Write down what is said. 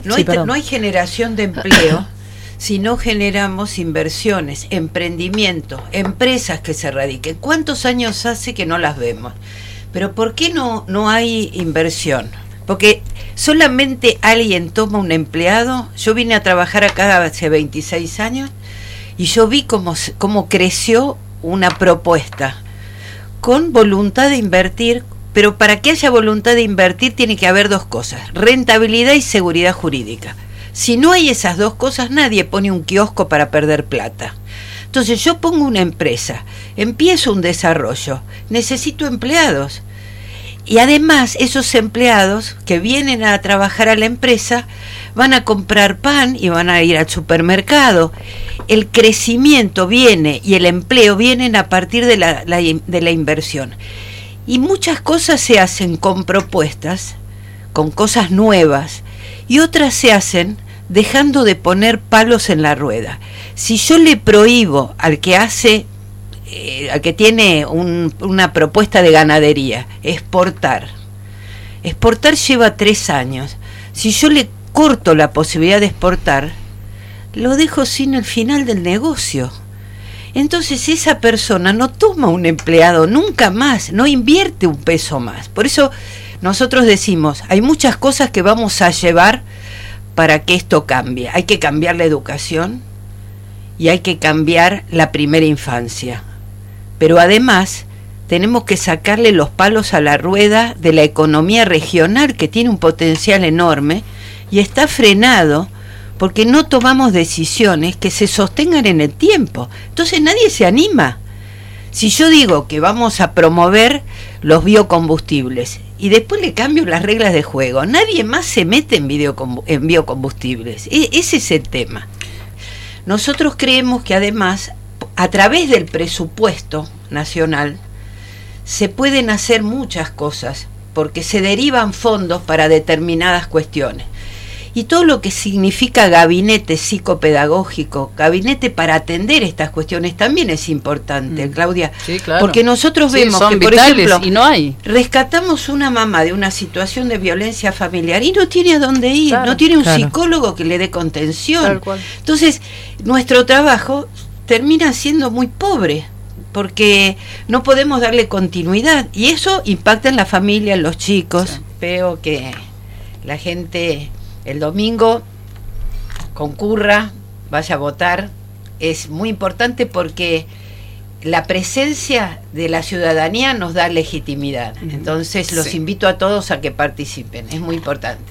No hay generación de empleo si no generamos inversiones, emprendimiento, empresas que se radiquen. ¿Cuántos años hace que no las vemos? Pero ¿por qué no hay inversión? Porque solamente alguien toma un empleado. Yo vine a trabajar acá hace 26 años y yo vi cómo creció una propuesta con voluntad de invertir, pero para que haya voluntad de invertir tiene que haber dos cosas: rentabilidad y seguridad jurídica. Si no hay esas dos cosas, nadie pone un kiosco para perder plata. Entonces yo pongo una empresa, empiezo un desarrollo, necesito empleados. Y además esos empleados que vienen a trabajar a la empresa van a comprar pan y van a ir al supermercado. El crecimiento viene y el empleo vienen a partir de la inversión. Y muchas cosas se hacen con propuestas, con cosas nuevas, y otras se hacen dejando de poner palos en la rueda. Si yo le prohíbo al que hace, al que tiene una propuesta de ganadería, exportar lleva 3 años. Si yo le corto la posibilidad de exportar, lo dejo sin el final del negocio. Entonces esa persona no toma un empleado nunca más, no invierte un peso más. Por eso nosotros decimos, hay muchas cosas que vamos a llevar para que esto cambie. Hay que cambiar la educación y hay que cambiar la primera infancia. Pero además tenemos que sacarle los palos a la rueda de la economía regional, que tiene un potencial enorme y está frenado porque no tomamos decisiones que se sostengan en el tiempo. Entonces nadie se anima. Si yo digo que vamos a promover los biocombustibles y después le cambio las reglas de juego, nadie más se mete en biocombustibles. Ese es el tema. Nosotros creemos que además, a través del presupuesto nacional, se pueden hacer muchas cosas, porque se derivan fondos para determinadas cuestiones. Y todo lo que significa gabinete psicopedagógico, gabinete para atender estas cuestiones, también es importante, Claudia. Sí, claro. Porque nosotros vemos son que, por vitales, ejemplo, y no hay. Rescatamos una mamá de una situación de violencia familiar y no tiene a dónde ir, Claro, no tiene un psicólogo que le dé contención. Tal cual. Entonces, nuestro trabajo termina siendo muy pobre, porque no podemos darle continuidad, y eso impacta en la familia, en los chicos. Sí. Veo que la gente el domingo concurra, vaya a votar. Es muy importante porque la presencia de la ciudadanía nos da legitimidad. Entonces los invito a todos a que participen, es muy importante.